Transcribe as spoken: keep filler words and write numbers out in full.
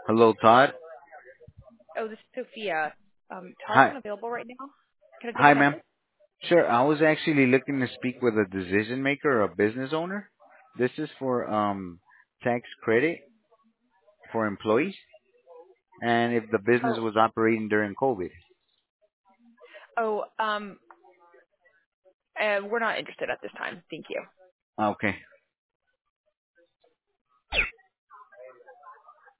Hello, Todd. Oh, this is Sophia. Um, Todd's Hi, unavailable right now. Can I take a hi, ma'am. message? Sure, I was actually looking to speak with a decision maker or a business owner. This is for um tax credit for employees, and if the business Oh, was operating during COVID. oh, um, uh, we're not interested at this time. Thank you. Okay,